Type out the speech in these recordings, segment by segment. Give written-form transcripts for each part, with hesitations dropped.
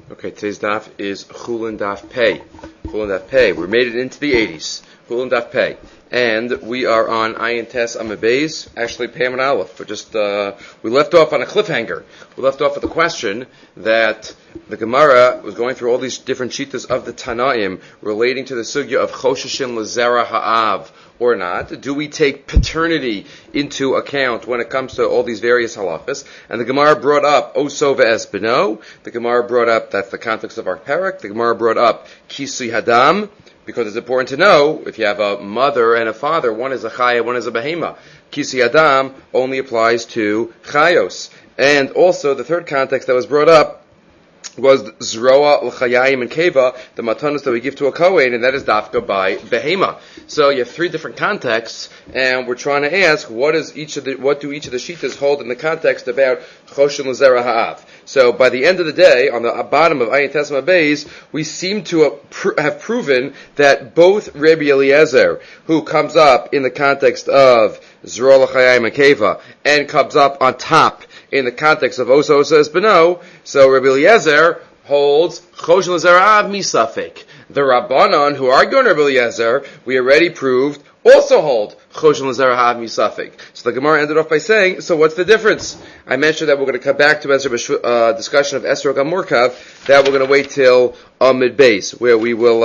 Okay, today's daf is Chulin Daf Pei. Chulin Daf Pei. We made it into the 80s. Chulin Daf Pei. And we are on Ayin Tes Amud Beis, actually Pei Amud Aleph. But just, we left off on a cliffhanger. We left off with the question that the Gemara was going through all these different shittas of the Tanaim relating to the sugya of Choshishin L'Zera Ha'av or not. Do we take paternity into account when it comes to all these various halachas? And the Gemara brought up Oso ve'es beno. The Gemara brought up, that's the context of our parak. The Gemara brought up Kisui Hadam, because it's important to know, if you have a mother and a father, one is a chaya, one is a behema. Kisui Hadam only applies to chayos. And also, the third context that was brought up was Zroa l'chayayim and keva, the matanos that we give to a kohen, and that is dafka by behema. So you have three different contexts, and we're trying to ask what do each of the shittas hold in the context about choshen l'zera ha'av. So by the end of the day, on the bottom of Ayin Tes Amud Beis, we seem to have proven that both Rabbi Eliezer, who comes up in the context of Zroa l'chayayim and keva, and comes up on top in the context of Osa es beno, so Rabbi Eliezer holds Choshen l'zera ha'av misafek. The Rabbanon, who argue on Rabbi Eliezer, we already proved, also hold Choshen l'zera ha'av misafek. So the Gemara ended off by saying, so what's the difference? I mentioned that we're going to come back to discussion of Esrog HaMurkav, that we're going to wait till Amud Beis, where we will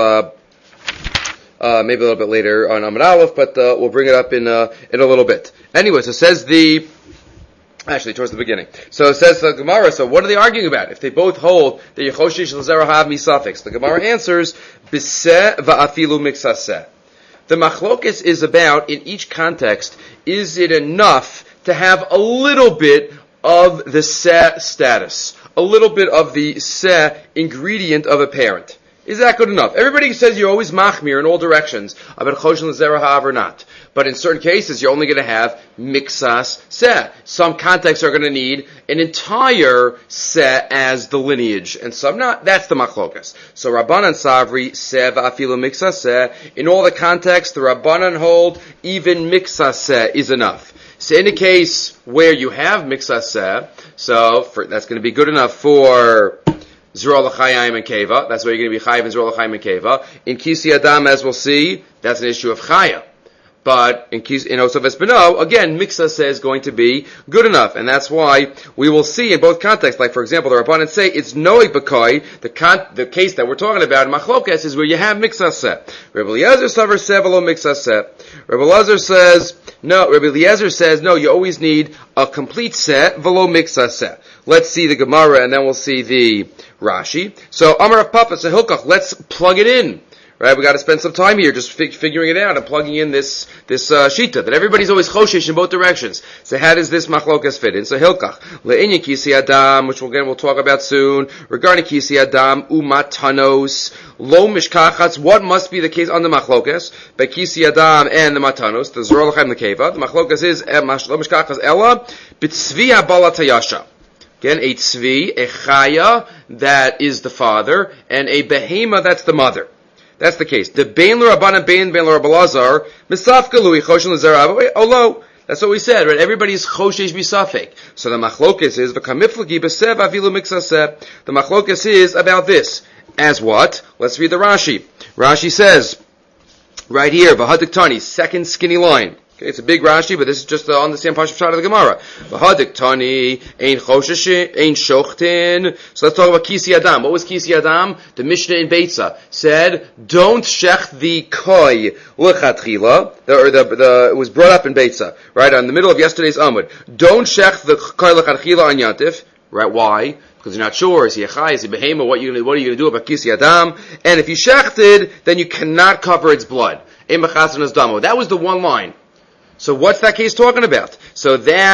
maybe a little bit later on Amud Aleph, but we'll bring it up in a little bit. Anyway, so says actually, towards the beginning. So it says the Gemara, so what are they arguing about? If they both hold that Yechoshish l'zera ha'av misafek, the Gemara answers, Biseh va'afilu miksaseh. The machlokes is about, in each context, is it enough to have a little bit of the seh status, a little bit of the seh ingredient of a parent? Is that good enough? Everybody says you're always machmir in all directions about choshen l'zera ha'av or not. But in certain cases, you're only going to have miksas seh. Some contexts are going to need an entire seh as the lineage, and some not. That's the machlokas. So Rabbanan Savri, seh va'afilu miksas seh. In all the contexts, the Rabbanan hold even miksas seh is enough. So in a case where you have miksas seh, that's going to be good enough for Zroa l'chayayim and keva. That's where you're going to be chayiv in Zroa l'chayayim and keva. In Kisui Hadam, as we'll see, that's an issue of chaya. But in Oso ve'es beno, again, miksas seh is going to be good enough, and that's why we will see in both contexts. Like for example, the Rabbanan say it's noig b'koi. The case that we're talking about in machlokes is where you have miksas seh. Rabbi Eliezer savar seh v'lo miksas seh. Rabbi Eliezer says no. You always need a complete seh v'lo miksas seh. Let's see the Gemara, and then we'll see the Rashi. So Amar Rav Papa said Hilkach, let's plug it in. Right, we got to spend some time here just figuring it out and plugging in this shita that everybody's always choshish in both directions. So how does this machlokas fit in? So Hilkach le'inyan Kisui Hadam, which we'll talk about soon, regarding Kisui Hadam umatanos lo mishkachas. What must be the case on the machlokas by Kisui Hadam and the matanos, the Zroa l'chayayim l'keva? The machlokas is lo mishkachas ella b'tzvi habala tayasha. Again, a tzvi, a chaya, that is the father, and a behema, that's the mother. That's the case. The bein l'Rabbanan, bein l'Rabbi Elazar, misafka lui choshen l'zera ha'av. Olo. That's what we said, right? Everybody's choshesh misafek. So the machlokes is v'kamiflagi b'seh v'afilu miksas seh. The machlokes is about this. As what? Let's read the Rashi. Rashi says, right here, v'hadiktani, second skinny line. Okay, it's a big Rashi, but this is just on the same Pashup side of the Gemara. V'hadiktani, ein choshesh, ein shochtin. So let's talk about Kisui Hadam. What was Kisui Hadam? The Mishnah in Beitza said, don't shech the koi l'chatchila, it was brought up in Beitza, right, on the middle of yesterday's Amud. Don't shech the koi l'chatchila on Yantif. Right, why? Because you're not sure, is he a chai, is he a behema, what are you going to do about Kisui Hadam? And if you shechted, then you cannot cover its blood. Ein b'chasan as damo. That was the one line. So what's that case talking about? So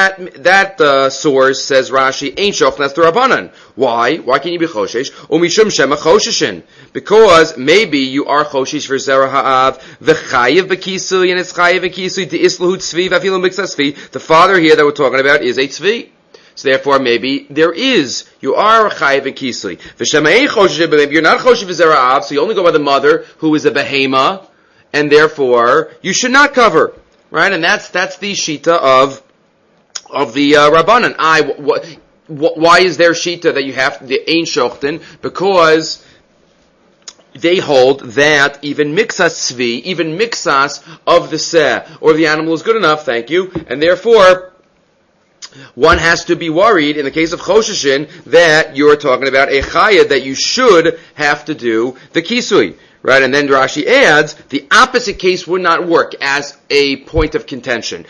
that source, says Rashi, ain't shoch, that's the Rabbanan. Why? Why can't you be choshesh? Umishum shema chosheshin. Because maybe you are choshesh for zera ha'av, v'chayiv b'kisui, and it's chayiv b'kisui, de'islahu tzvi, v'afilu miksas tzvi. The father here that we're talking about is a tzvi. So therefore, maybe you are chayiv and kisui. V'shema ain't choshesh, but maybe you're not choshesh for zera ha'av, so you only go by the mother, who is a behema, and therefore, you should not cover. Right, and that's the shita of the Rabbanan. why is there shita that you have the ein shochten? Because they hold that even mixas tzvi, even mixas of the seh, or the animal is good enough, thank you, and therefore, one has to be worried, in the case of choshishin, that you're talking about a chaya that you should have to do the kisui. Right, and then Rashi adds, the opposite case would not work as a point of contention.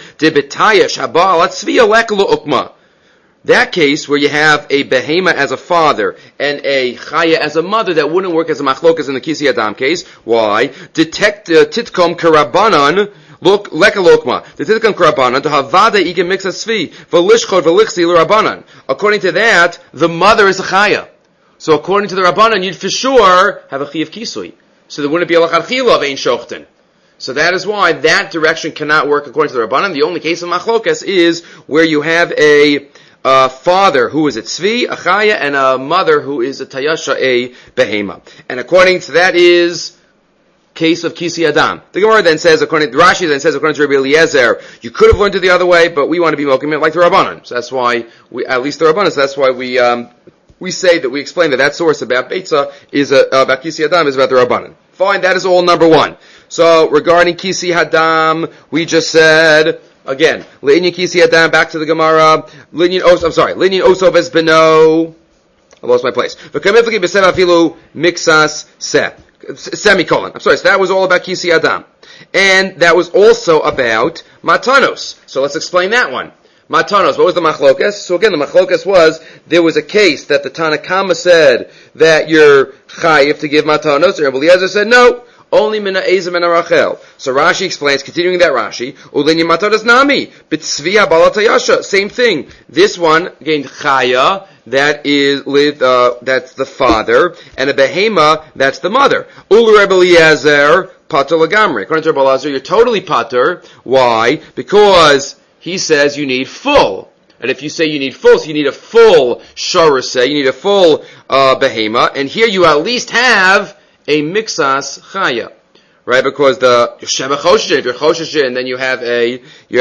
That case where you have a behema as a father and a chaya as a mother, that wouldn't work as a machlokas in the Kisi Adam case. Why? Titkom karabanan, look, leka lokma. Titkom karabanan, to havada igem mixa svi, velishchot velichsi l'rabanan. According to that, the mother is a chaya. So according to the rabbanan, you'd for sure have a chiyav kisui. So there wouldn't be a lachat chila of ein shochten. So that is why that direction cannot work according to the rabbanan. The only case of machlokas is where you have a father who is a tzvi, a chaya, and a mother who is a tayasha, a behema. And according to that is case of Kisi Adam. The Gemara then says, Rashi then says, according to Rabbi Eliezer, you could have learned it the other way, but we want to be mokim like the Rabbanan. So that's why at least the Rabbanan, so that's why we say that we explain that source about Beitza is about Kisi Adam is about the Rabbanan. Fine, that is all number one. So regarding Kisi Hadam, we just said, again, Linyan Kisi Adam, back to the Gemara, Linyan Osov es Beno, I lost my place. V'kamifli b'sev afilu mixas seh. Semicolon. I'm sorry, so that was all about Kisi Adam. And that was also about Matanos. So let's explain that one. Matanos, what was the machlokas? So again, the machlokas was, there was a case that the Tanakama said that you're chayiv to give Matanos, and Rabbi Eliezer said no. Only mina ezem and Rachel. So Rashi explains, continuing that Rashi, Ulinya matadas nami, b'tzvi balatayasha. Same thing. This one gained chaya, that is that's the father, and a behema, that's the mother. Ulu Rebbe Eliezer, pater lagamri. According to Rebbe Eliezer, you're totally pater. Why? Because he says you need full. And if you say you need full, so you need a full sharaseh, you need a full behema, and here you at least have a mixas chaya, right? Because the Sheba Choshishin, if you're Choshishin, then you have a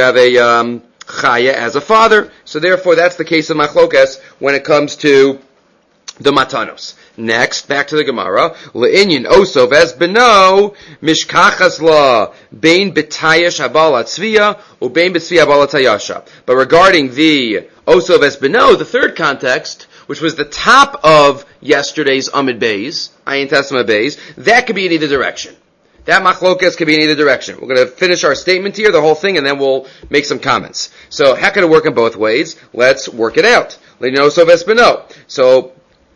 chaya as a father. So therefore, that's the case of machlokas when it comes to the matanos. Next, back to the Gemara. Le'inyin osov es beno mishkachas la bein b'tayash habal atzviya or bein b'tzviya habal atayasha. But regarding the osov es beno, the third context, which was the top of yesterday's Amid Beis, Ayin Tesma Beis, that could be in either direction. That machlokas could be in either direction. We're going to finish our statement here, the whole thing, and then we'll make some comments. So, how can it work in both ways? Let's work it out. Le'nosov es beno. So,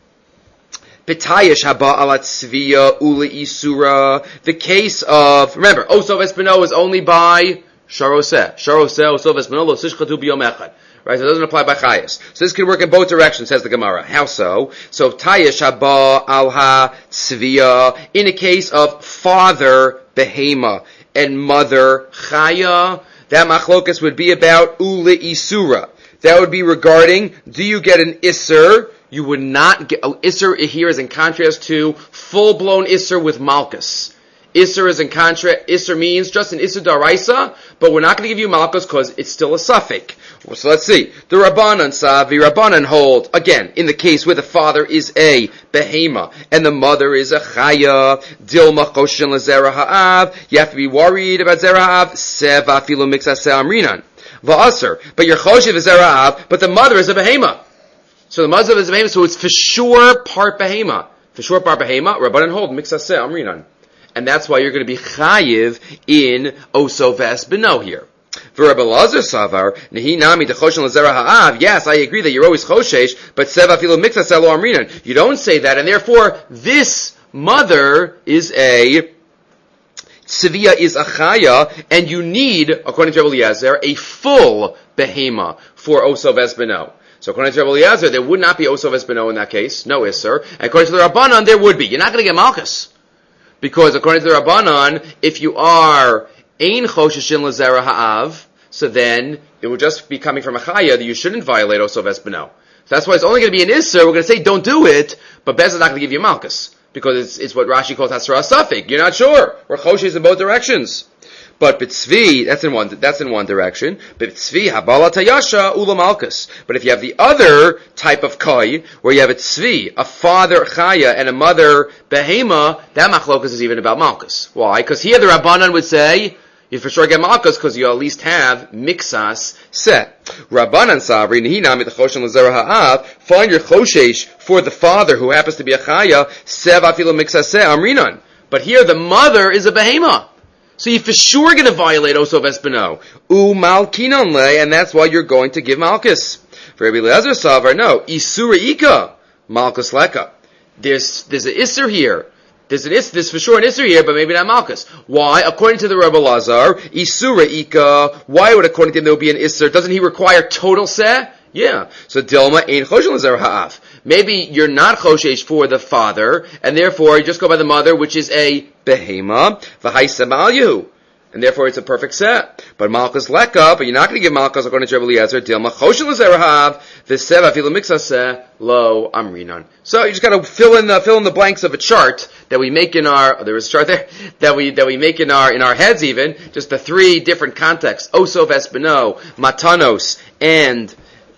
B'tayesh haba alat tzviya uli isura. The case of, remember, osov es beno is only by sharoseh. Sharoseh, osov es beno, lo sishchatu b'yom echad. Right, so it doesn't apply by chayas. So this can work in both directions, says the Gemara. How so? So tayesh haba al ha tzviya. In a case of father behema and mother chaya, that machlokas would be about uli isura. That would be regarding, do you get an isser? You would not get, isser here is in contrast to full-blown isser with malchus. Isser is in contrast, isser means just an isser daraisa, but we're not going to give you malchus because it's still a suffix. So let's see. The Rabbanan Savi, Rabbanan hold, again, in the case where the father is a behema and the mother is a chaya, dilma choshin lezera ha'av, you have to be worried about zera ha'av, seva filo mixas amrinan. Va'aser, but you're choshin v'zera ha'av, but the mother is a behema. So the mother is a behema, so it's for sure part behema. For sure part behema, Rabbanan hold mixas amrinan. And that's why you're going to be chayiv in oso ves beno here. For Rebbe Elazar Savar, Nehi Nami Dechoshen Lazera Ha'av, yes, I agree that you're always Choshesh, but Seva Filo Mixas Elo Amrinan. You don't say that, and therefore, this mother is a Tzivia is a Chaya, and you need, according to Rebbe Eliezer, a full Behema for Osov Esbeno. So according to Rebbe Eliezer, there would not be Osov Esbeno in that case, no Isser. And according to the Rabbanan, there would be. You're not going to get Malchus. Because according to the Rabbanan, if you are Ein Chosheshin Lazera Ha'av, so then it would just be coming from a Chaya that you shouldn't violate Osov Esbeno. So that's why it's only going to be an Isser. We're going to say don't do it, but Bez is not going to give you Malchus. Because it's what Rashi calls Hasra Safik. You're not sure. We're Choshes in both directions. But B'tzvi, that's in one direction. B'tzvi habala tayasha ula malchus. But if you have the other type of koi, where you have a tzvi, a father chaya and a mother behema, that machlokas is even about malchus. Why? Because here the Rabbanan would say, you for sure get malchus because you at least have mixas set. Rabbanan sabri nihinam mitachoshen l'zera ha'av. Find your choshesh for the father who happens to be a chaya. Sev afilu mixas se amrinan. But here the mother is a behema, so you for sure going to violate osov espino. Malkinon le, and that's why you're going to give malchus. For Rabbi Eliezer savar, no isura ika malchus leka. There's an isser here. There's for sure an Isser here, but maybe not Malchus. Why? According to the Rebbe Lazar, Isura Ika, why would according to him there would be an Isser? Doesn't he require total Seh? Yeah. So Dilma ain't Choshen Lazar Ha'af. Maybe you're not Choshesh for the father, and therefore you just go by the mother, which is a Behema, V'haisem al Yehu. And therefore it's a perfect set. But Malchus Leka, but you're not going to give Malchus according to Rebbe Eliezer, Dilma Choshen Lazar Ha'af, V'sev afilu mixaseh, lo amrinan. So you just got to fill in the blanks of a chart that we make in our, there is a chart there, that we make in our heads even, just the three different contexts, Osov Espino, Matanos, and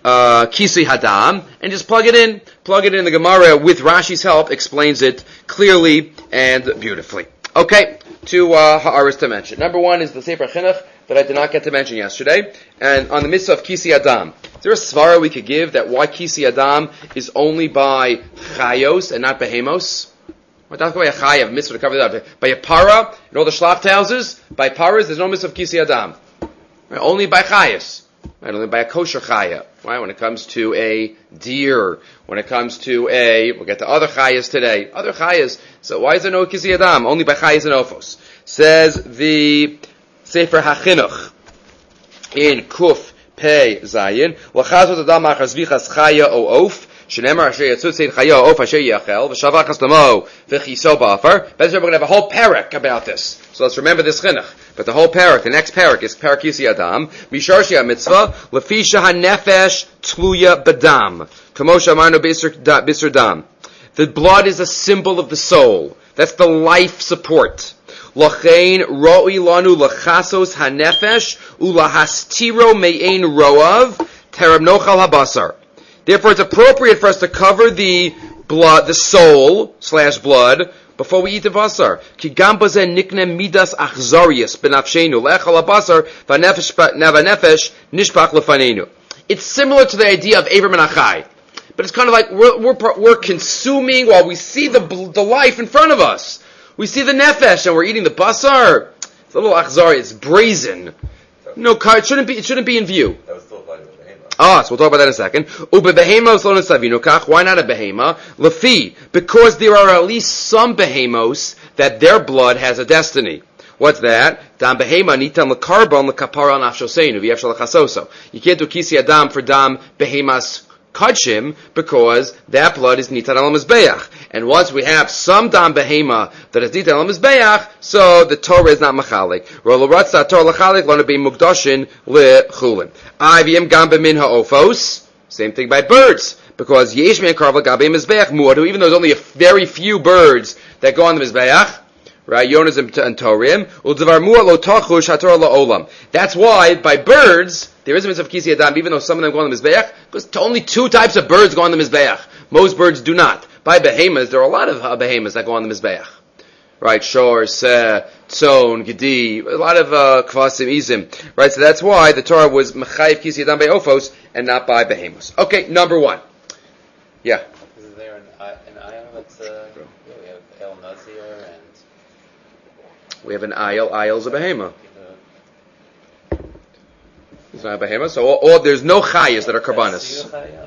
Kisui Hadam, and just plug it in. The Gemara, with Rashi's help, explains it clearly and beautifully. Okay, two ha'aras to mention. Number one is the Sefer Chinuch that I did not get to mention yesterday, and on the mitzvah of Kisui Adam. Is there a svara we could give that why Kisui Adam is only by chayos and not behemos? Well, that's by a chayav mitzvah to cover that. By a para in all the shlacht houses, by paras there's no mitzvah of Kisui Adam. Right? Only by chayos. Right? Only by a kosher chaya. Right? When it comes to a deer, when it comes to we'll get to other chayas today. Other chayas. So why is there no Kisui Adam? Only by chayas and ofos. Says the Sefer HaChinuch in Kuf Pei Zayin, L'chazot Adam achar zvichas chaya o of, shenemar asher yatzut sein chaya o of asher yachel, v'shavachas lamo v'chiso ba'afar. We're going to have a whole parak about this. So let's remember this chinuch. But the whole parak, the next parak is parak Kisui Adam, Mishar shea mitzvah, Lefisha hanefesh tluya badam, Kamo shamarnu bisur dam. The blood is a symbol of the soul. That's the life support. Lachein ro'i lanu lachasos hanefesh ulahastiro me'ein roav terem nochal habasar. Therefore, it's appropriate for us to cover the blood, the soul / blood, before we eat the basar. Ki gam bazen nikne midas achzarius benafshenu lechal habasar vanefesh nishpach lefanenu. It's similar to the idea of Avram and Achai, but it's kind of like we're consuming while we see the life in front of us. We see the nefesh and we're eating the basar. It's a little achzari. It's brazen. No, it shouldn't be in view. That was still applying to the behema. So we'll talk about that in a second. Why not a behema? Lefi, because there are at least some behemos that their blood has a destiny. What's that? Dam behema nitan lekarbon lekapara nafshoseinu v'yefshal lechasoso. You can't do Kisui Adam for dam behemas kachim because that blood is nitan al mizbeach. And once we have some dam behema that is nitan al mizbeach, so the Torah is not machalik. Rolo ratzah Torah lachalik lona be mugdashin lechulin. Ivim gam bemin haofos. Same thing by birds, because yesh men karva gabe mizbeach muadu. Even though there's only a very few birds that go on the mizbeach. Right, Yonas and Torim. That's why by birds there is a mitzvah of Kisui Adam, even though some of them go on the mizbeach, because only two types of birds go on the mizbeach. Most birds do not. By behemoths, there are a lot of behemoths that go on the mizbeach. Right, shor, seh, tzon, gedi, a lot of kvasim, izim. Right, so that's why the Torah was mechayiv Kisui Adam by ofos and not by behemoths. Okay, number one. Yeah. Is there an ayah that's we have El Nazir and we have an ayil. Ayil's a behema. It's not a behema. So there's no chayas that are karbanis.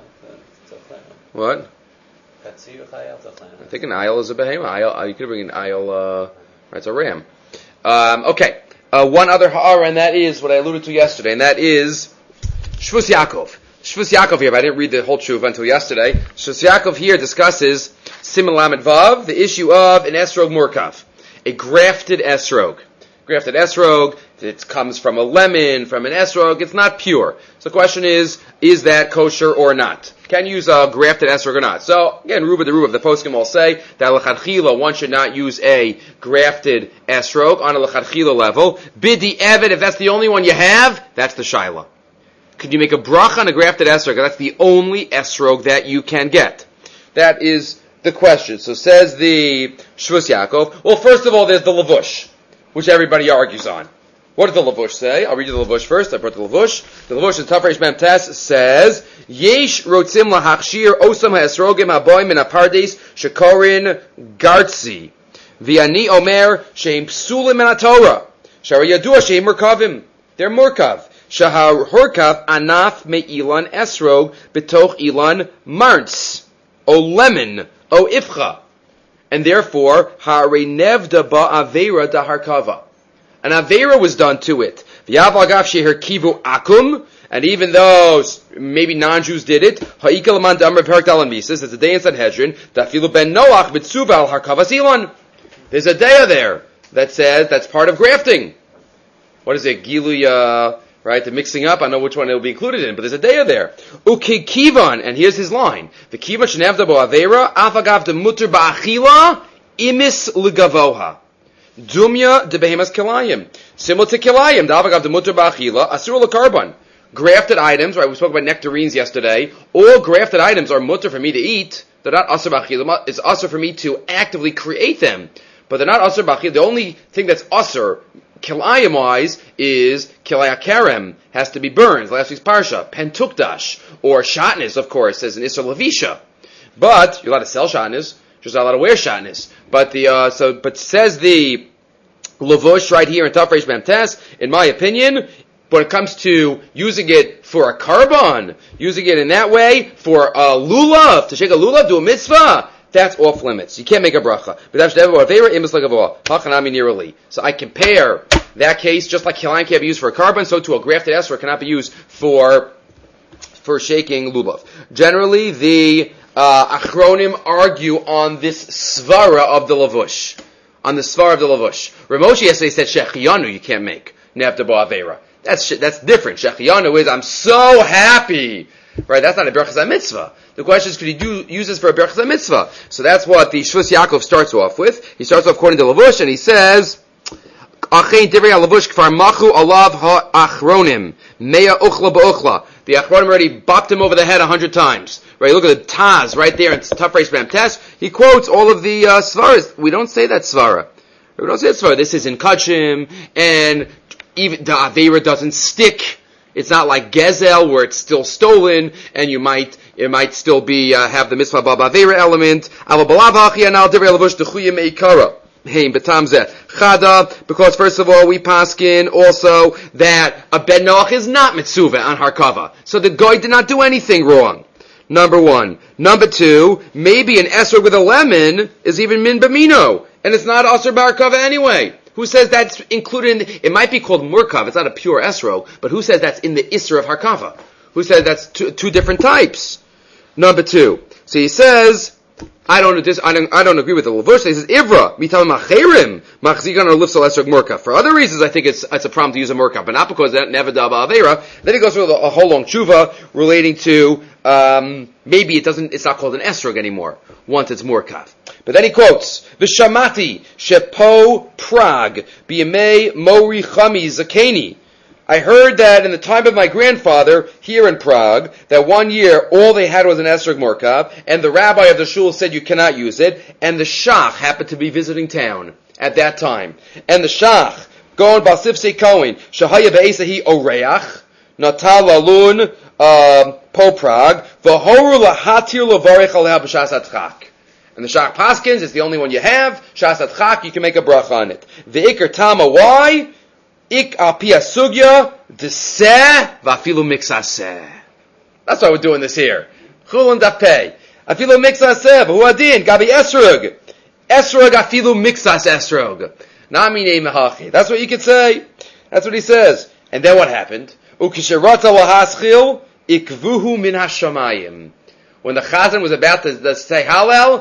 What? I think an ayil is a behema. Ayil, you could bring an ayil. It's a ram. Okay. One other ha'ara, and that is what I alluded to yesterday, and that is Shvus Yaakov. Shvus Yaakov here, but I didn't read the whole tshuva until yesterday. Shvus Yaakov here discusses Siman Lamed Vav, the issue of an esrog murkav. A grafted esrog. Grafted esrog it comes from a lemon, from an esrog. It's not pure. So the question is that kosher or not? Can you use a grafted esrog or not? So again, Ruba the poskim all say that l'chadchila one should not use a grafted esrog on a l'chadchila level. Bidi evet, if that's the only one you have, that's the shaila. Could you make a bracha on a grafted esrog? That's the only esrog that you can get. That is the question. So says the Shvus Yaakov. Well, first of all, there's the lavush, which everybody argues on. What does the lavush say? I'll read you the lavush first. I brought the lavush. The lavush in Tafresh Mem Tes says, Yesh rotzim lahachshir osam ha'esrogim haboim min apardes shekorin gartzi. V'ani omer sheim psulim min haTorah. Shara yadua sheim murkavim. They're murkav. Shahar horkav anaf me'ilan esrog betoch ilan martz. O lemon. O ifcha. And therefore, ha'arei nevda ba'avera da harkava. An avera was done to it. V'yav sheher kivu akum. And even though maybe non-Jews did it, ha'ikal man damar perak dalan mises, it's a day in Sanhedrin, dafilu ben noach mitzuva al harkavas ilan. There's a day there that says that's part of grafting. What is it? Giluya, right? The mixing up. I know which one it'll be included in, but there's a day there. Uke kivan, and here's his line. The kivan shenavda bo avera, afagav de mutter ba'achila, imis legavoha. Dumya de behemas kilayim. Similar to kilayim, the avagav de mutter ba'achila, asur lekarban. Grafted items, right? We spoke about nectarines yesterday. All grafted items are mutter for me to eat. They're not asur ba'achila. It's asur for me to actively create them. But they're not asur ba'achila. The only thing that's asur, kilayim-wise, is kilaya kerem, has to be burned. Last week's parsha. Pentukdash, or shatnez, of course, says in Isser Levisha. But, you're allowed to sell shatnez, just not allowed to wear shatnez. But but says the Lavush right here in Tafresh Mem Tes, in my opinion, when it comes to using it for a carbon, using it in that way, for a lulav, to shake a lulav, do a mitzvah, that's off limits. You can't make a bracha. So I compare that case, just like kilayim can't be used for a carbon, so too a grafted esrog cannot be used for shaking lulav. Generally, the achronim argue on this svara of the lavush. On the svara of the lavush. Ramoshi yesterday said shechiyanu you can't make. Nevda bo avera. That's different. Shechiyanu is, I'm so happy. Right, that's not a berachas mitzvah. The question is, could he use this for a berachas mitzvah? So that's what the Shvus Yaakov starts off with. He starts off according to Lavush, and he says, Achein divrei Lavush kfar machu alav ha'achronim, mea uchla ba'uchla. The achronim already bopped him over the head 100 times. Right, look at the Taz right there in Tafresh Mem Tes. He quotes all of the svaras. We don't say that svara. We don't say that svara. This is in Kachim, and even the Aveira doesn't stick. It's not like Gezel where it's still stolen and it might still be have the mitzvah ba'avera element. Because first of all we paskin also that a ben noach is not mitzvah on harkava. So the guy did not do anything wrong. Number one. Number two, maybe an esrog with a lemon is even min b'mino, and it's not asur b'harkava anyway. Who says that's included in it might be called murkav, it's not a pure esrog, but who says that's in the isser of harkava? Who says that's two different types? Number two. So he says, I don't agree with the Lavush. He says, Ivra, mitam macherim, machzigan or lifsal esrog murkav. For other reasons, I think it's a problem to use a murkav, but not because that never daba avera. Then he goes through a whole long tshuva relating to, maybe it's not called an esrog anymore, once it's murkav. But then he quotes, V'shamati shepo Prague b'yamei Mori Chami Zakeni. I heard that in the time of my grandfather here in Prague, that one year all they had was an esrog morkav, and the rabbi of the shul said you cannot use it, and the shach happened to be visiting town at that time. And the shach, going Basifse Kohen, Shahaya Be'esahi Oreach, Natal Lalun Po Prague, V'horu lahatir levarech aleha b'shas atchak. And the Shach Paskins is the only one you have. Shas Atchak, you can make a bracha on it. The Iker Tama, why? Ik al pia sugya, deseh, vafilu mixaseh. That's why we're doing this here. Chulun dapeh. Afilu mixaseh, v'huadin, gabi esrog. Esrog afilu mixas esrog. Namine mehachi. That's what you could say. That's what he says. And then what happened? Ukisherata lahaschil, ikvuhu min hashamayim. When the Chazan was about to say Hallel,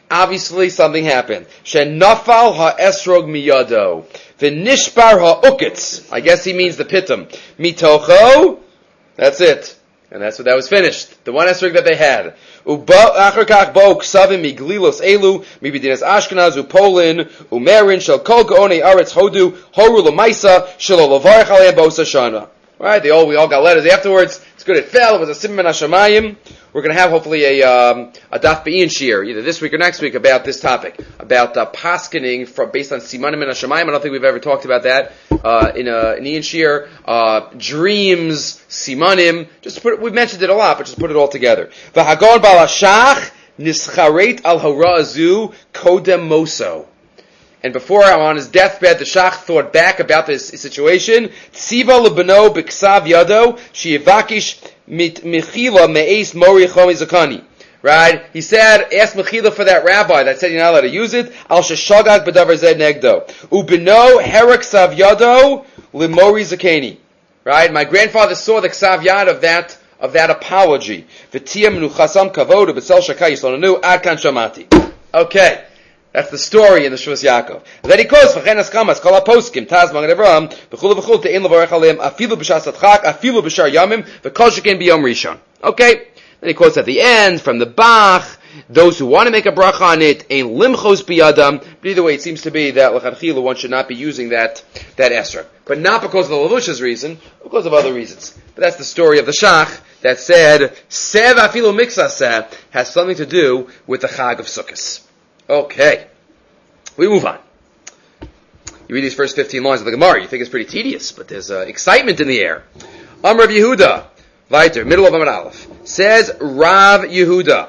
obviously something happened. Shenafal ha'esrog miyado. V'nishbar ha'ukitz. I guess he means the pitum. Mitocho. That's it. And that was finished. The one esrog that they had. Uba achar kach bo ksavim miglilos elu mibidinas Ashkenaz uPolin umerin shel kol gaonei aretz hodu horu lemaisa shelo lavarich aleim bosa shana. Right? We all got letters afterwards. It's good. It fell. It was a simon hashamayim. We're going to have hopefully a daf be'in shir either this week or next week about this topic, about paskening based on simanim and hashamayim. I don't think we've ever talked about that in Ian shir. Dreams, simanim. We've mentioned it a lot, but just put it all together. V'hagon balashach nischaret al harazu kodem moso. And before on his deathbed, the Shach thought back about this situation. Tziva lebeno b'ksav yado sheyivakish mechila me'es mori chomi zakani. Right? He said, ask mechila for that rabbi that said you're not allowed to use it. Al sheshagag b'davar zed negdo. Ubeno herak ksav yado lemori zakani. Right? My grandfather saw the ksav yad of that apology. V'tiyam nuchasam kavodu b'sel shakai yisonanu ad kan shamati. Okay. That's the story in the Shvus Yaakov. Then he quotes, "V'chein askamas kol haposkim taz magad Avraham v'chulu v'chulu te'in levarech aleim afilu b'shas adchak afilu b'shar yamim v'kol sheken b'yom rishon." Okay. Then he quotes at the end from the Bach, those who want to make a bracha on it, ein limchos biyadam. But either way, it seems to be that l'chadchila one should not be using that esrog, but not because of the Levusha's reason, because of other reasons. But that's the story of the Shach that said sev afilu miksaseh has something to do with the Chag of Sukkos. Okay, we move on. You read these first 15 lines of the Gemara, you think it's pretty tedious, but there's excitement in the air. Amar Rav Yehuda, weiter, middle of Amar Aleph, says Rav Yehuda.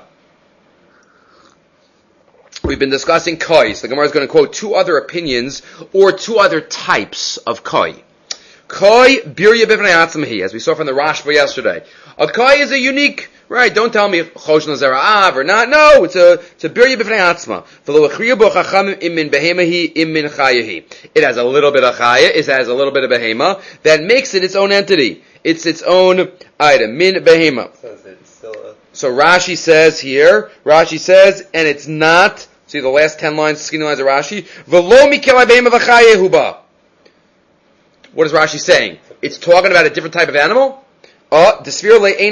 We've been discussing kois. The Gemara is going to quote two other opinions, or two other types of koi. Koi birya b'vnei atzmahi, as we saw from the Rashba yesterday. A koi is a unique, right? Don't tell me choshna zara'av or not. No, it's a birya b'vnei atzma. V'lo echriya bo chachamim im min behemahi im min chayahi. It has a little bit of chaya. It has a little bit of behema that makes it its own entity. It's its own item. Min behema. So Rashi says here. Rashi says, and it's not. See the last 10 lines, skinny lines of Rashi. V'lo mikel behema v'chayahu ba. What is Rashi saying? It's talking about a different type of animal? It's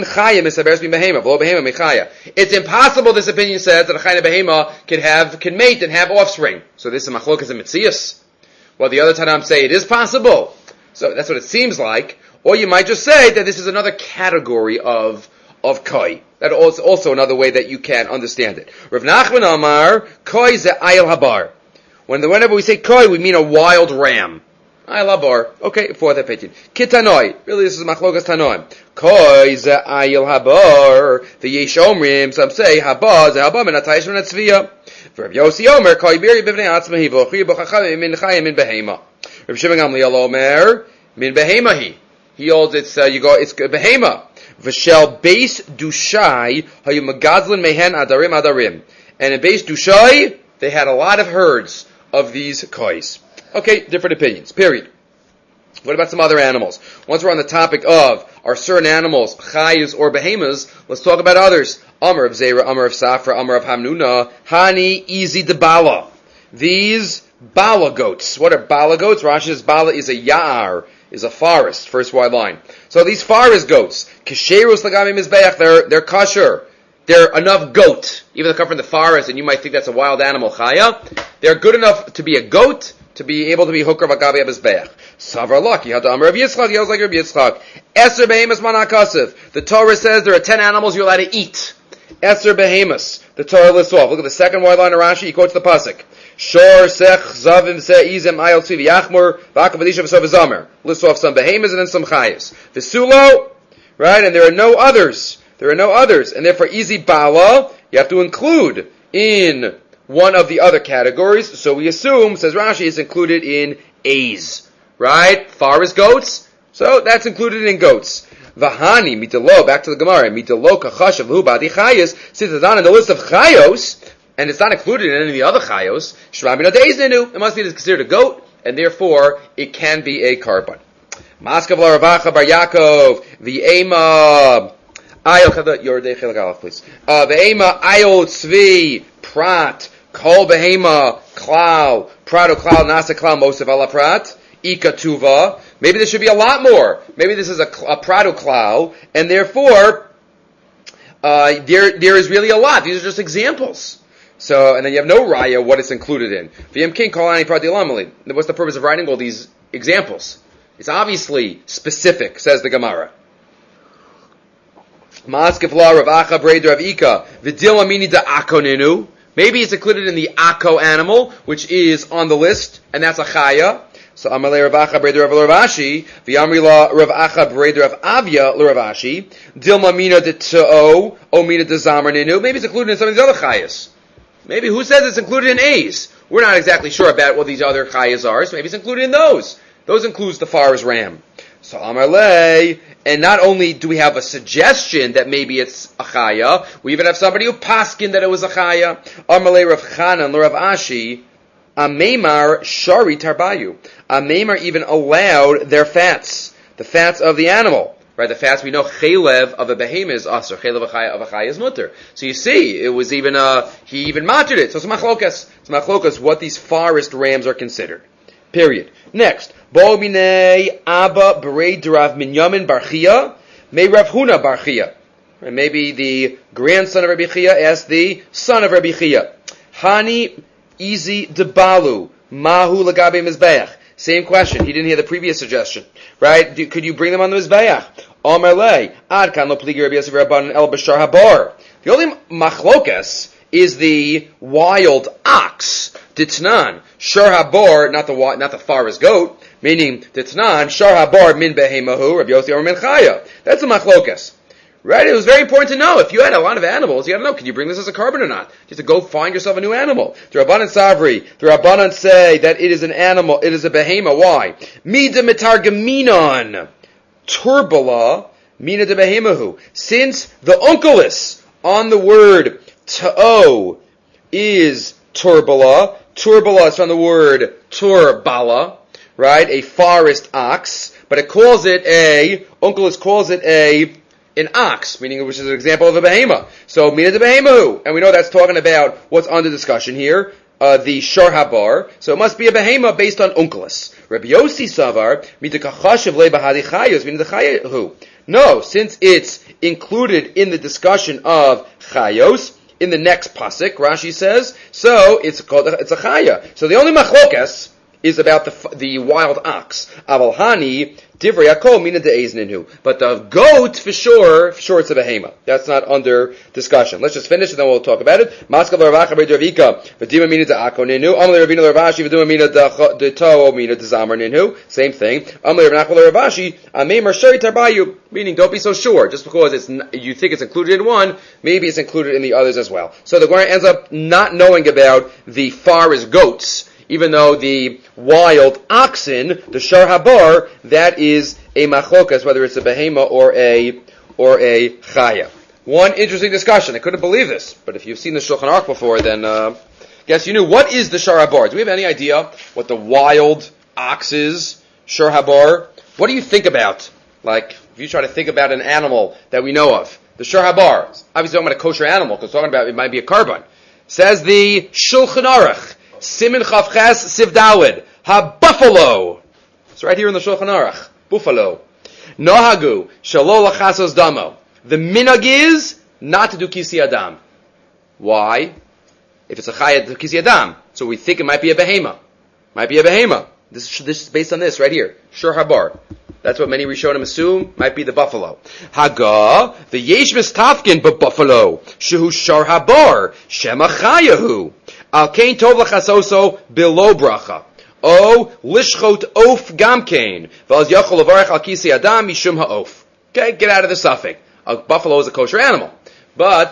impossible, this opinion says, that a chayna behema can mate and have offspring. So this is machlokas and mitzias. Well, the other Tanam say it is possible. So that's what it seems like. Or you might just say that this is another category of koi. That is also another way that you can understand it. Rav Nachman Amar, koi ze ayel habar. Whenever we say koi, we mean a wild ram. I labar. Okay, fourth opinion. Kitanoi. Really, this is machlokas tanoim. Koi ze ayil habar. V'yesh omrim. Some say habar ze habar min atayish min atzviya. V'Rav Yossi Omer koi biri b'vnei atzmahi v'ochri b'chachamim min chayim min behema. Rav Shimon Gamliel Omer min behema hi. He holds it's behema. V'shel beis dushai hayu magazlin mehen adarim. And in beis dushai they had a lot of herds of these kois. Okay, different opinions, period. What about some other animals? Once we're on the topic of, are certain animals chayas or behemoths, let's talk about others. Amar of Zera, Amar of Safra, Amar of Hamnuna, Hani, Easy de Bala. These Bala goats. What are Bala goats? Rashi says Bala is a Ya'ar, is a forest, first wide line. So these forest goats, Kesherus Lagami Mizbeach, they're kosher. They're enough goat. Even though they come from the forest and you might think that's a wild animal, chaya, they're good enough to be a goat, to be able to be hooker v'agabi abizbeach. Savar lucky. Had the Amar of Yitzchak. He was like Rabbi Yitzchak. Eser behemus manakasiv. The Torah says there are 10 animals you're allowed to eat. Eser behemus. The Torah lists off. Look at the second wide line of Rashi. He quotes the pasuk. Shor sech zavim se'izem ayel tzvi v'yachmur v'akav v'disha v'sov v'zamer. Lists off some behemus and then some chayas. V'sulo. Right? And there are no others. And therefore easy bala you have to include in one of the other categories, so we assume, says Rashi, is included in A's. Right? Forest goats, so that's included in goats. Vahani, mitalo, back to the Gemara, mitalo kachash of badi chayos, since it's on in the list of chayos, and it's not included in any of the other chayos, shramina de'iznenu, it must be considered a goat, and therefore it can be a karban. Maskav la Ravacha bar Yaakov, v'ema, ayol, your day chilak alaf, please. V'ema ayol tzvi, prat, Kol behema klal, prato klal, nasa klal, mosev ala prat, ika tuva. Maybe there should be a lot more. Maybe this is a prato klal, and therefore, there is really a lot. These are just examples. So, and then you have no raya what it's included in. V'yem king kol ani prat dilamali. What's the purpose of writing all these examples? It's obviously specific, says the Gemara. Ma'askef la Rav Acha Breder Rav Ika v'dil amini da akoninu. Maybe it's included in the ako animal, which is on the list, and that's a chaya. So Amalei Rav Acha Breder Rav Ashi v'yamri la Rav Acha Breder Rav Avya Rav Ashi dilma mina de t'o o mina de zamar ninu. Maybe it's included in some of these other chayas. Maybe who says it's included in A's? We're not exactly sure about what these other chayas are, so maybe it's included in those. Those includes the far's ram. So Amalei, and not only do we have a suggestion that maybe it's a chaya, we even have somebody who paskin that it was a chaya. Amalei Rav Chanan Rav Ashi. Ameimar shari tarbayu. Ameimar even allowed their fats, the fats of the animal, right? The fats we know chelev of a behemoth is asur, chelev of a chaya is mutter. So you see, it was even he even mattered it. So it's machlokas. It's machlokas what these forest rams are considered. Period. Next, bo minei abba berei derav minyamin barchia, may Rav Huna barchia. And maybe the grandson of Rabbi Chia asked the son of Rabbi Chia, Hani easy debalu mahu lagabe mizbeach. Same question. He didn't hear the previous suggestion, right? Could you bring them on the mizbeach? Amar lei ad kan lo pligi Rabbi Yosef Rabbanan el b'shar habar. The only machlokas is the wild ox. Ditnan shar habar, not the forest goat. Meaning ditnan shar habar min behemahu Rabbi Yosef or min chaya. That's a machlokas. Right? It was very important to know. If you had a lot of animals, you had to know, can you bring this as a carbon or not? You have to go find yourself a new animal. The Rabbanan Savri, the Rabbanan say that it is an animal, it is a behema. Why? Mida mitargaminon turbala mina de behemahu. Since the unkelis on the word ta'o is turbala is from the word turbala, right? A forest ox, but it calls it unkelis calls it an ox, meaning which is an example of a behema. So, mina de behemahu. And we know that's talking about what's under discussion here, the shar habar. So it must be a behema based on unkelis. Rabbi Yossi savar, mida kachashiv le bahadi chayos, mina de chayahu. No, since it's included in the discussion of chayos, in the next pasuk, Rashi says, so it's a chaya. So the only machlokas is about the wild ox. Avalhani divrei yakol mina de'ezninu. But the goat, for sure it's a behema. That's not under discussion. Let's just finish and then we'll talk about it. Maskav l'ravacha b'dravika v'dima mina de'ako ninu. Amalei Ravina l'ravashi v'dima mina de'to mina de'zamar ninu. Same thing. Amalei Ravnachal l'ravashi ameimar shari tarbayu. Meaning, don't be so sure. Just because you think it's included in one, maybe it's included in the others as well. So the Gemara ends up not knowing about the forest goats, even though the wild oxen, the shar habar, that is a machlokas, whether it's a behema or a chaya. One interesting discussion. I couldn't believe this, but if you've seen the Shulchan Aruch before, then guess you knew. What is the shar habar? Do we have any idea what the wild ox is? Shar habar. What do you think about? Like, if you try to think about an animal that we know of, the shar habar. Obviously, talking about a kosher animal, because talking about it might be a carbon. Says the Shulchan Aruch. Simin Chavches Siv Dawid. Ha-buffalo. It's right here in the Shulchan Aruch. Buffalo. Nohagu. Shalo lachasos damo. The minhag is not to do kisi adam. Why? If it's a chayat, to kisi adam. So we think it might be a behema. This is based on this right here. Shur habar. That's what many Rishonim assume might be the buffalo. Haga, the yesh mistafkin buffalo. Shehu shar habar. Shema chayahu. Al kain tov lachasoso below bracha. O lishchot of gamkain. V'az yachol levarech al kisi adam mishum ha'of. Okay, get out of the suffix. A buffalo is a kosher animal. But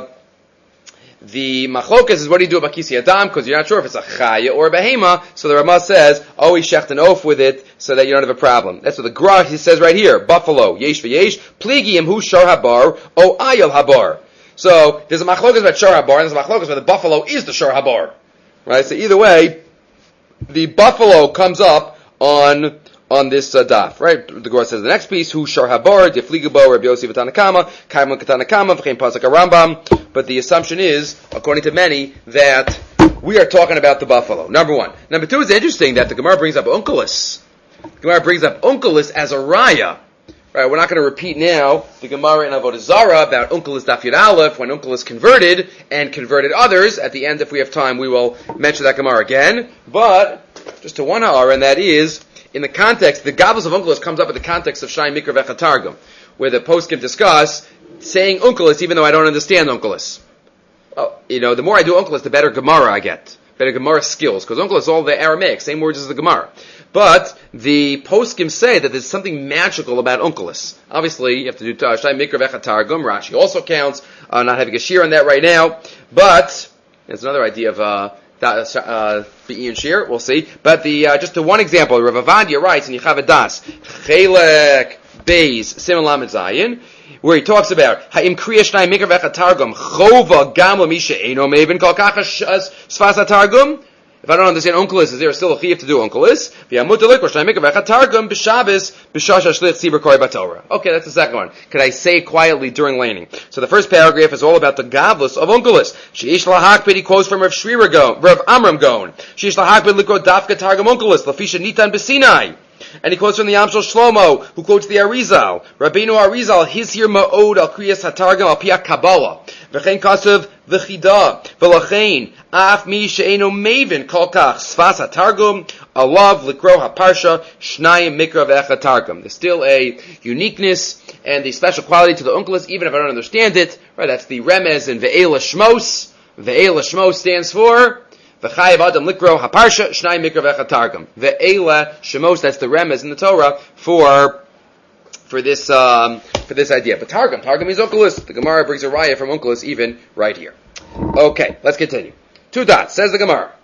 the machlokas is what do you do about kisi adam, because you're not sure if it's a chaya or a behema, so the Ramah says, oh, he shecht an oaf with it, so that you don't have a problem. That's what the Grach, he says right here, buffalo, yesh v'yesh, pligi him shar habar, o ayel habar. So, there's a machlokas about shar habar, and there's a machlokas where the buffalo is the shar habar. Right, so either way, the buffalo comes up on this daf, right? The Gemara says the next piece, Hu shar habar, defligabo, Rabbi Yossi v'tanakama, kaimon katanakama, v'chein pasuk Rambam. But the assumption is, according to many, that we are talking about the buffalo. Number one. Number two, it's interesting that the Gemara brings up Onkelos. The Gemara brings up Onkelos as a raya. Right, we're not going to repeat now the Gemara in Avodah Zarah about Onkelos Daf Yud Aleph, when Onkelos converted and converted others. At the end, if we have time, we will mention that Gemara again. But just to one hour, and that is, in the context, the Gavos of Onkelos comes up in the context of Shai Mikra Vecha Targum, where the poskim discuss saying Onkelos even though I don't understand Onkelos. Well, the more I do Onkelos, the better Gemara I get. Better Gemara skills, because Onkelos is all the Aramaic, same words as the Gemara. But the poskim say that there's something magical about Onkelos. Obviously, you have to do Shai Mikra Vecha Targum. Rashi also counts, not having a shear on that right now. But, there's another idea of Be'in Shir, we'll see. But just to one example, Rav Avadia writes in Yechav Das, Chelek Beis Siman Lamed Zayin, where he talks about Ha'im Kriya Shnai Mikra Vecha Targum Chova Gam L'Misha Eino Mevin Kol Kacha Sfas HaTargum. If I don't understand Onkelos, is there still a chiyuv to do Onkelos? Okay, that's the second one. Could I say it quietly during laning? So the first paragraph is all about the gavlos of Onkelos. Sheish lahakbid, he quotes from Rav Amram Gon. Sheish lahakbid likro dafka targum Onkelos, lafisha nitan b'sinai. And he quotes from the Yamshel Shlomo, who quotes the Arizal. Rabbeinu Arizal, his here ma'od al kriyas hatargum al piyah Kabbalah. V'chein kasev v'chida, v'lachein, af mi she'eno mevin kol kach sfas hatargum, alav likro haparsha, shnayim mikra v'echa targum. There's still a uniqueness and a special quality to the Onkelos, even if I don't understand it. Right, that's the remez in Ve'ela Shmos. Ve'ela Shmos stands for V'chayev Adam Likro Haparsha Shnai Mikra Vecha Targum. Ve'ela Shemos, that's the remez in the Torah for this idea. But Targum means Onkelos. The Gemara brings a raya from Onkelos even right here. Okay, let's continue. 2 dots, says the Gemara.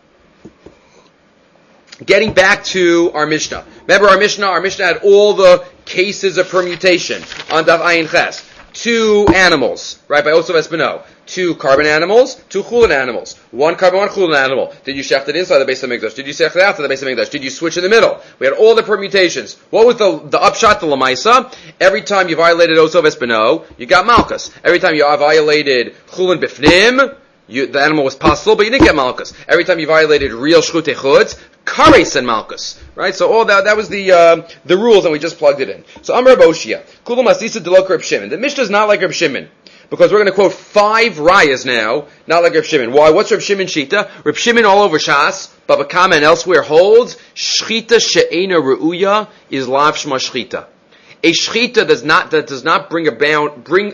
Getting back to our Mishnah. Remember our Mishnah had all the cases of permutation on Daf Ayin Ches. 2 animals, right, by Osov Espino. 2 carbon animals, 2 chulin animals. 1 carbon, 1 chulin animal. Did you shecht it inside the base of Mikdash? Did you shecht it outside the base of Mikdash? Did you switch in the middle? We had all the permutations. What was the upshot, the lamaisa? Every time you violated Osov Espino, you got malchus. Every time you violated chulin bifnim, the animal was possible, but you didn't get malchus. Every time you violated real shchutei chutz, kares and malchus. Right? So all that was the rules, and we just plugged it in. So Amar Boshia, Kulam Asisa Delok Reb Shimon. The Mishnah is not like Reb Shimon, because we're going to quote 5 rayas now, not like Reb Shimon. Why? What's Reb Shimon Shita? Reb Shimon all over Shas, Baba Kama and elsewhere holds, Shchita she'ena re'uya is lav shma shchita. A shchita that does not bring about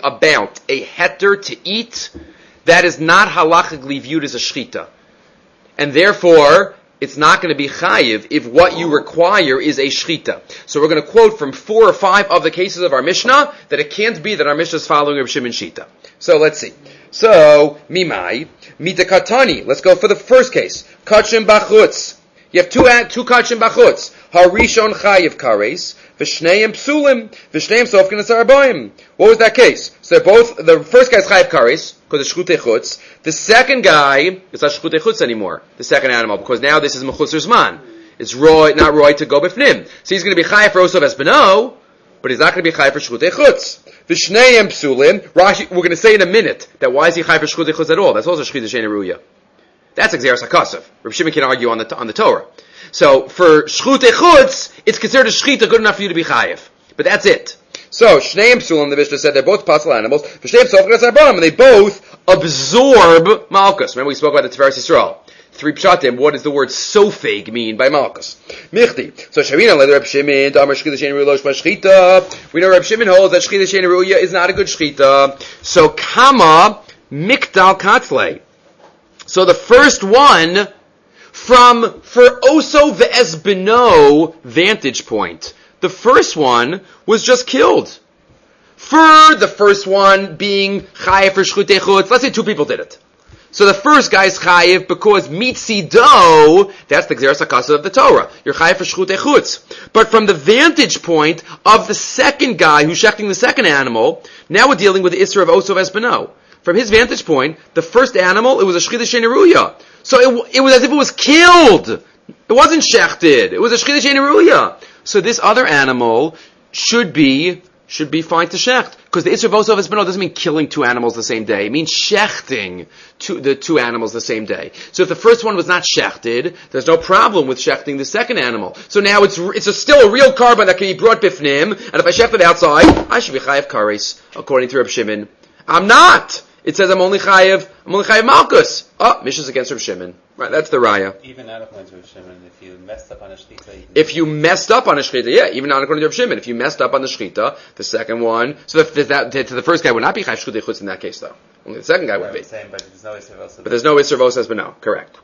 a heter to eat, that is not halachically viewed as a shchita. And therefore, it's not going to be chayiv if what you require is a shchita. So we're going to quote from 4 or 5 of the cases of our Mishnah that it can't be that our Mishnah is following Reb Shimon Shita. So let's see. So, mimai, mita katani. Let's go for the first case. Kachim bachutz. You have 2 kachim bachutz. Harishon chayiv kares. V'shneim psulim. V'shneim sofkin asaraboim. What was that case? So the first guy's chayiv kares, because it's shchutei chutz. The second guy, it's not shchutei chutz anymore, the second animal, because now this is mechutzer zman. It's not roy to go b'fnim. So he's going to be chayiv for osov esbeno, but he's not going to be chayiv for shchutei chutz. V'shneim psulim. Rashi, we're going to say in a minute that why is he chayiv for shchutei chutz at all? That's also shchita she'ena ruya. That's exeris hakasav. Reb Shimon can argue on the Torah. So for shchutei chutz, it's considered a shchita good enough for you to be chayiv. But that's it. So, Shneim Psulim, the Mishnah said, they're both possible animals. V'shneim Sofkin Asarbonim, and they both absorb Malchus. Remember we spoke about the Tiferes Yisrael. 3 pshatim, what does the word sofeg mean by Malchus? Michti. So, Shavina led Reb Shimon, Damar Shchita Shein Ruya Loshma Shchita. We know Reb Shimon holds that Shchita Shein Ruya is not a good Shchita. So, Kama Mikdal Katle. So the first one, for Oso Ve'ezbeno vantage point, the first one was just killed. For the first one being chayiv for shchutei chutz, let's say 2 people did it. So the first guy's chayiv because mitzido, that's the gzeras hakasa of the Torah. You're chayiv for shchutei chutz. But from the vantage point of the second guy who's shechting the second animal, now we're dealing with the isra of osov esbeno. From his vantage point, the first animal, it was a shchita she'ena ruya. So it was as if it was killed. It wasn't shechted. It was a shchita she'ena ruya. So this other animal should be should be fine to shecht. Because the Isser of Osov Esbeno doesn't mean killing two animals the same day. It means shechting the two animals the same day. So if the first one was not shechted, there's no problem with shechting the second animal. So now it's still a real carbon that can be brought bifnim, and if I shecht it outside, I should be chayav kares, according to Reb Shimon. I'm not! It says I'm only chayav malchus. Oh, Mishnah's against Reb Shimon. Right, that's the raya. Even not according to Reb Shimon, if you messed up on a shechita. If you messed up on a shechita, yeah, even not according to Reb Shimon. If you messed up on the shechita, the second one, so to the first guy would not be chayav shechita chutz in that case, though. Only the second guy would be. Saying, but there's no Isser Vos. But there's no Isser Vos Esbeno. Correct.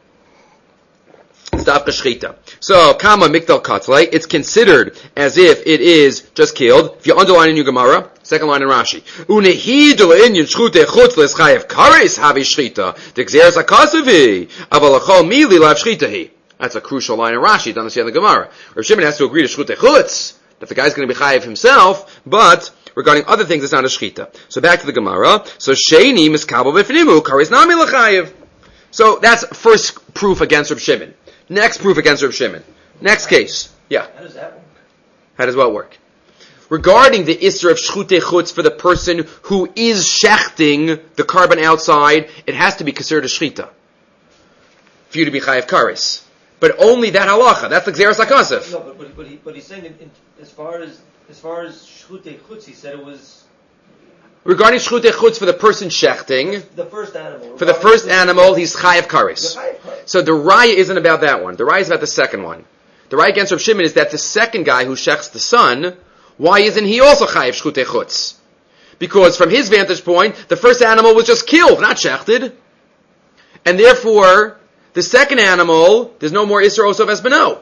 Stop the shechita. So, kama mikdal katle, it's considered as if it is just killed. If you underline in your Gemara, second line in Rashi. Unehi inyan shchute chutz leschayev kares havi shechita. Dexeres akasavi. Avalachol mili lav shechitahi. That's a crucial line in Rashi to understand the Gemara. Rav Shimon has to agree to shchute chutz, that the guy's going to be chayev himself, but regarding other things, it's not a shechita. So back to the Gemara. So sheni miskabel b'fnimu kares nami lachayev. So that's first proof against Reb Shimon. Next proof against Reb Shimon. Next case. Yeah. How does that work? How does what work? Regarding the Isser of Shchute Chutz for the person who is shechting the carbon outside, it has to be considered a shechita for you to be chayav kares. But only that halacha. That's the Gzeras HaKasef. No, but he's saying as far as Shchute Chutz, he said it was regarding Shchute Chutz for the person shechting, the first animal. for the first animal, he's chayav kares. So the raya isn't about that one. The raya is about the second one. The raya against Reb Shimon is that the second guy who shechts the son, why isn't he also chayav shchutei chutz? Because from his vantage point, the first animal was just killed, not shechted. And therefore, the second animal, there's no more Isser Osov Esbeno.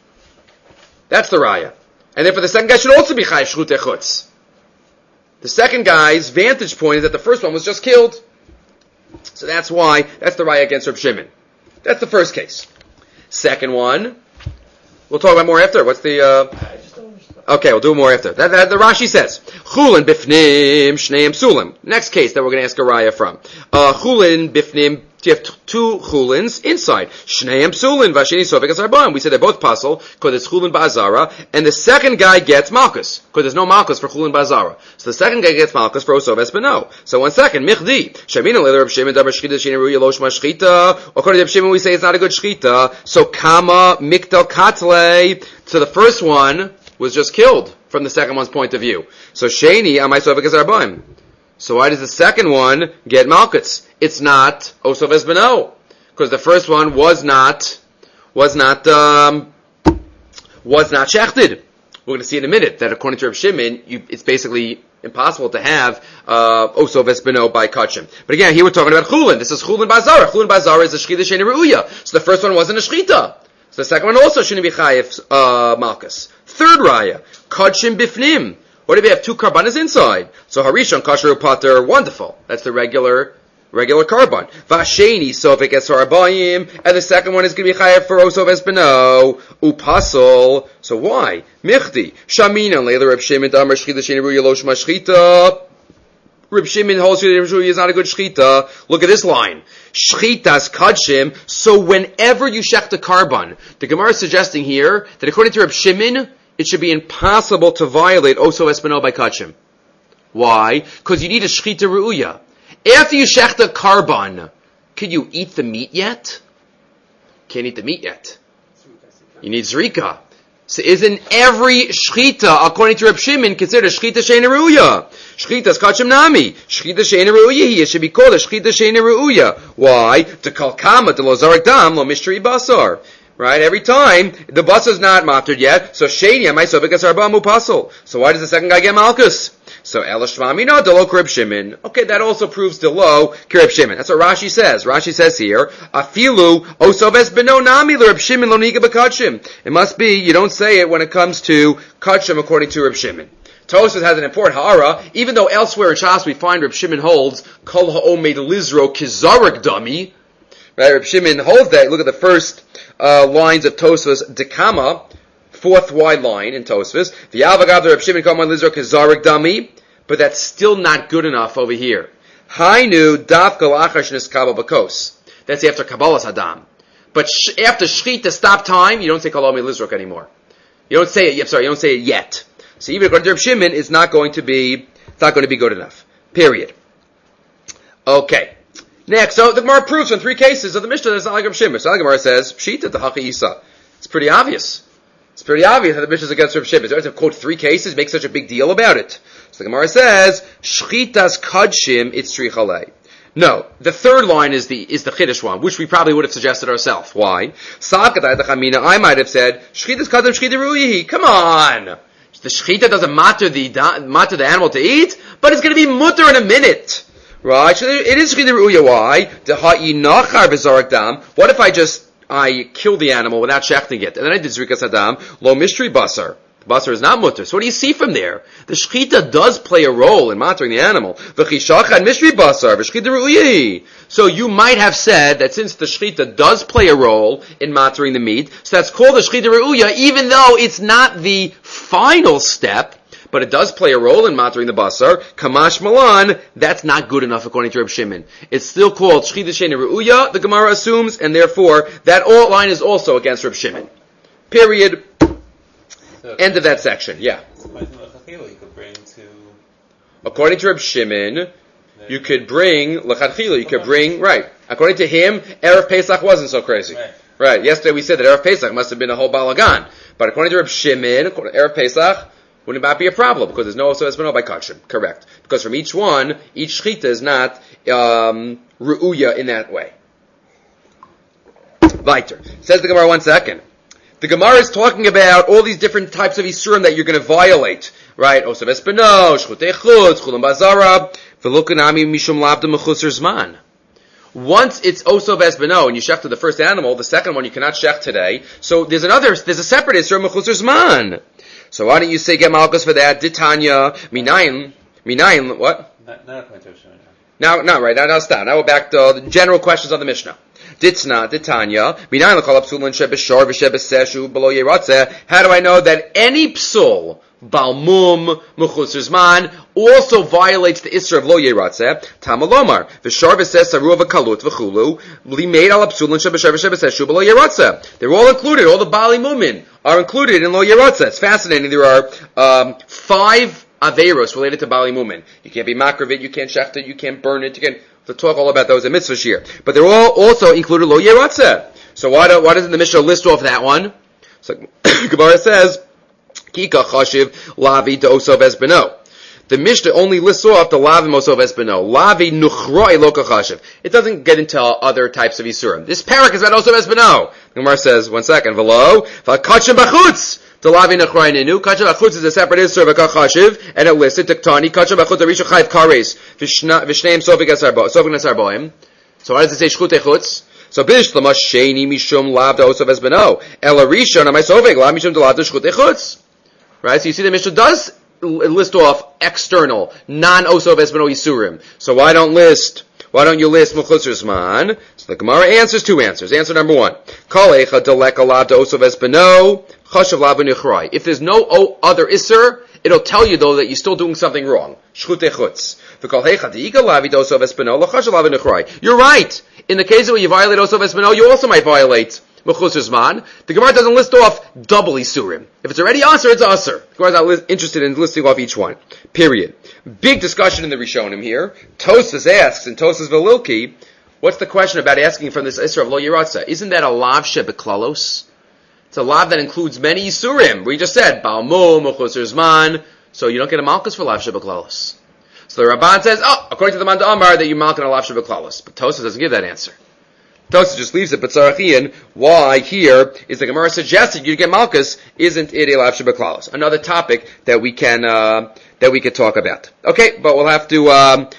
That's the raya. And therefore the second guy should also be chayav shchutei chutz. The second guy's vantage point is that the first one was just killed. So that's why, that's the raya against Reb Shimon. That's the first case. Second one, we'll talk about more after. What's the, I just don't understand. Okay, we'll do more after. That the Rashi says, Chulin bifnim shneim sulim. Next case that we're going to ask a raya from. Chulin bifnim, you have two chulins inside. Shneim sulim vashini sofek asarbam. We said they're both puzzle because it's chulin ba'azara, and the second guy gets malchus because there's no malchus for chulin ba'azara. So the second guy gets malchus for osov esbeno. So 1 second, michdi shamina leather of shimon dabar shchita shina ruya losh mashchita. According to Reb Shimon, we say it's not a good shchita. So kama mikdal katle. So the first one was just killed from the second one's point of view. So sheni amay sofek asarbam. So why does the second one get malchus? It's not osov esbeno, because the first one was not shechted. We're going to see in a minute that according to Reb Shimon, it's basically impossible to have osov esbeno by kachim. But again, here we're talking about chulin. This is chulin bazara. Chulin bazara is a shchita she'eina re'uya. So the first one wasn't a shchita. So the second one also shouldn't be chayev malchus. Third raya, kachim bifnim. What if you have two karbanas inside? So harishon kasher upater, wonderful. That's the regular carbon. Vasheni sofek esarbayim, and the second one is going to be chayav for osov esbeno upasol. So why? Michdi shamina leila Reb Shimon damar shchita she'eina ruya losh mashchita. Reb Shimon holds that Reb Shimon is not a good shchita. Look at this line. Shchitas kachim. So whenever you shecht a carbon, the Gemara is suggesting here that according to Reb Shimon, it should be impossible to violate osov esbeno by kachim. Why? Because you need a shchita re'uya. After you shecht a carbon, can you eat the meat yet? Can't eat the meat yet. You need zrika. So isn't every shchita, according to Reb Shimon, considered shchita she'eina re'uya? Shchita's kachim nami. Shchita she'eina re'uya. It should be called a shchita she'eina re'uya. Why? To kal kama to lo zarek dam lo mishteri basar. Right? Every time, the bus is not mastered yet, so sheni amay sofek asarba mupasel. So why does the second guy get malchus? So elashvamina delo Reb Shimon. Okay, that also proves delo Reb Shimon. That's what Rashi says. Rashi says here, afilu osov esbeno nami Reb Shimon lo niga b'kachim. It must be, you don't say it when it comes to kachim according to Reb Shimon. Tosfos has an important ha'ara, even though elsewhere in Shas we find Reb Shimon holds kol ha'omed lizro kizarik dami. Right, Reb Shimon holds that. Look at the first lines of Tosfos Dekama, fourth wide line in Tosfos. The Avagav Reb Shimon kol ha'omed lizro kizarik dami, but that's still not good enough over here. Hainu daf kol achar shniskabel bakos. That's after Kabbalas Hadam. But after Shchita stop time, you don't say kol ha'omed lizrok anymore. You don't say it. You don't say it yet. So even according to Reb Shimon, it's not going to be good enough. Period. Okay. Next, so the Gemara proves in 3 cases of the Mishnah that it's not like Reb Shimon. So the Gemara says, Pshita Tahachi Isa. It's pretty obvious. It's pretty obvious that the Mishnah is against Reb Shimon. So to quote 3 cases, make such a big deal about it. So the Gemara says, Shchitas Kadshim Itzri Chalei. No, the third line is the Chiddush one, which we probably would have suggested ourselves. Why? I might have said, Shchitas Kadam Shchita Ruihi. Come on! The Shchita doesn't matter the animal to eat, but it's going to be mutter in a minute. Right? So it is Shchita Ruiya. Why? What if I kill the animal without shechting it, and then I did Zrikas Adam, lo mystery basar. Basar is not mutter. So what do you see from there? The shechita does play a role in mattering the animal. V'chishachan mystery basar, v'shchita ru'yi. So you might have said that since the shechita does play a role in mattering the meat, so that's called the shechita ru'ya, even though it's not the final step, but it does play a role in mattering the basar. Kamash malan, that's not good enough according to Reb Shimon. It's still called shechita she'eina ru'ya, the Gemara assumes, and therefore that line is also against Reb Shimon. Period. End of that section. Yeah. According to Reb Shimon, you could bring l'chadchila. You could bring right. According to him, Erev Pesach wasn't so crazy. Right. Yesterday we said that Erev Pesach must have been a whole balagan, but according to Reb Shimon, Erev Pesach wouldn't not be a problem because there's no also espanol by kachim. Correct. Because from each shechita is not ru'uya in that way. Weiter. Says the Gemara 1 second. The Gemara is talking about all these different types of Isurim that you're going to violate. Right? Osav Espino, Shchutei Chutz, Chulam Bazara, V'lukanami Mishum Labda Mechusar Zman. Once it's Osav Espino and you shechted the first animal, the second one you cannot shech today. So there's a separate Isur Mechusar Zman. So why don't you say get Malchus for that? Ditanya, Minayin, what? Not according to Shimon. Now, not right. Now stop. Now we're back to the general questions on the Mishnah. Ditna, Ditanya, Minayin l'kol psulin shebeshor v'shebeseshu below yeratzeh. How do I know that any psul, balmum, mechusar zman, also violates the isra of lo yeratzeh? Tamalomar, v'shor v'ses saru v'kalut v'chulu, limeid al psulin shebeshor v'shebeseshu below yeratzeh. They're all included. All the bali mumin are included in lo yeratzeh. It's fascinating. There are 5 averos related to bali mumin. You can't be makravit, you can't shecht it, you can't burn it, you can't. To talk all about those in mitzvah shir, but they're all also included lo yeratzeh. So why doesn't the Mishnah list off that one? So Gemara says kika chashiv lavi d'osov esbeno. The Mishnah only lists off the lavi mosov esbeno. Lavi nuchroi lo kachashiv. It doesn't get into other types of isurim. This parak is about osov esbeno. Gemara says 1 second. V'lo v'kachim b'chutz. To lavi nachroi nenu. Kachim b'chutz is a separate isur v'kachashiv, and it listed tektani kachim b'chutz arisha chayv kares v'shneim sofik esarboim. So why does it say shchutei chutz? So bishlama sheni mishum lav da'osav esbeno el arisha na ma'sofik lav mishum da'lav shchutei chutz. Right. So you see the Mishnah does list off external non-osov esbeno isurim. So why don't you list mechusar zman? So the Gemara answers 2 answers. Answer number 1: Kol echa delek alav da'osav esbeno chashav lav v'nichroi. If there's no other isur, it'll tell you though that you're still doing something wrong. Shchutei chutz. V'kol echa de'iga lavi da'osav esbeno chashav lav v'nichroi. You're right. In the case where you violate osov esbeno, you also might violate mechusar zman. The Gemara doesn't list off double isurim. If it's already aser, it's aser. The Gemara is not interested in listing off each one. Period. Big discussion in the Rishonim here. Tosfos asks, and Tosfos Velilki, what's the question about asking from this isur of lo yeratzeh? Isn't that a lav shebeklalos? It's a lav that includes many isurim. We just said balmum, mechusar zman, so you don't get a malchus for lav shebeklalos. So the Ramban says, according to the Manda Amar, that you malkin a lav shebeklalos. But Tosfos doesn't give that answer. Tosfos just leaves it, but Tzarachian, why here is the Gemara suggested you get malchus, isn't it a lav shebeklalos? Another topic that we could talk about. Okay, but we'll have to,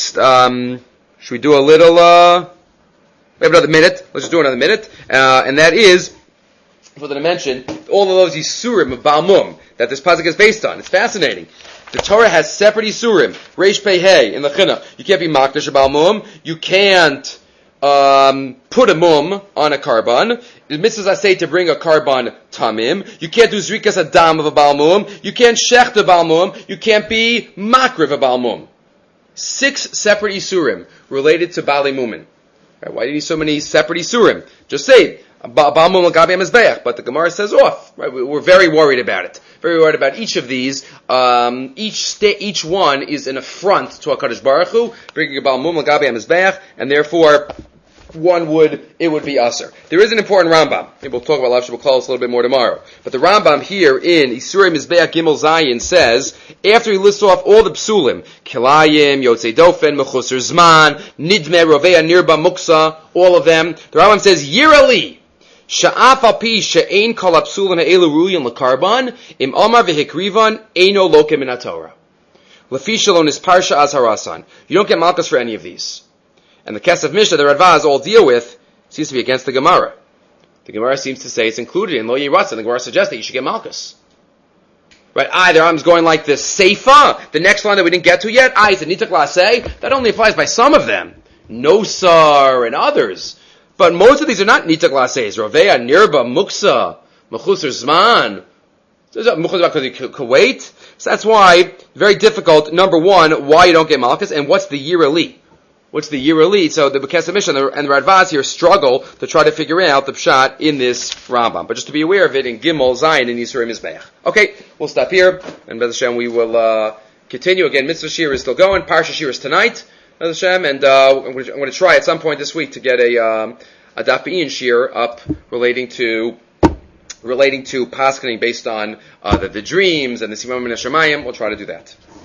should we do a little, we have another minute, let's just do another minute, and that is, for the mention, all of those Yisurim of Balmum, that this pasuk is based on. It's fascinating. The Torah has separate Yisurim, Reish Pei Hey, in the Chinuch. You can't be Makdash Balmum, you can't, put a mum on a carbon. It misses I say to bring a carbon tamim. You can't do zrikas adam of a balmum. You can't shecht a balmum. You can't be makriv a balmum. 6 separate isurim related to bali mumin. Right, why do you need so many separate isurim? Just say balmum l'gabi mizbeach, but the Gemara says off. Right, we're very worried about it. very worried about each of these. Each one is an affront to HaKadosh Baruch Hu, bringing a Baal Mum L'Gabe HaMizbeach, and therefore it would be usher. There is an important Rambam. Maybe we'll talk about Lav Shabbat Klaus a little bit more tomorrow. But the Rambam here in Isurei Mizbeach Gimel Zayin says, after he lists off all the psulim, Kilayim, Yotzei Dofen, Mechusar Zman, Nidme, Rovea, Nirba, Muksa, all of them, the Rambam says, Yirali, Sha'af al pi she'ein kol ha'psulim ha'elu ruyin l'karban, im omar v'hikrivan, eino lokem min ha'torah. Lefi shalon is parsha az harasan. You don't get malchus for any of these. And the Kesef Mishnah, the Radvaz all deal with, seems to be against the Gemara. The Gemara seems to say it's included in Lo Yiratza. The Gemara suggests that you should get Malchus. Right? The Rambam's going like this. Seifa, the next line that we didn't get to yet. It's a Nitak Laseh. That only applies by some of them. Nosar and others. But most of these are not Nitak Lasehs. Rovea, Nirba, Muksa, Mechusar Zman. Kuwait. So that's why, very difficult, number one, why you don't get Malchus, and what's the Yirali? What's the Yirali? So the Bekes Mishnah and the Radvaz here struggle to try to figure out the pshat in this Rambam. But just to be aware of it in Gimel Zayin in Yisrael Mizbeach. Okay, we'll stop here, and B'ez Hashem we will continue. Again, Mitzvah Shir is still going, Parsha Shir is tonight, B'ez Hashem, and I'm going to try at some point this week to get a Daf Be'in Shir up relating to paskening based on the dreams and the Simon Min HaShamayim. We'll try to do that.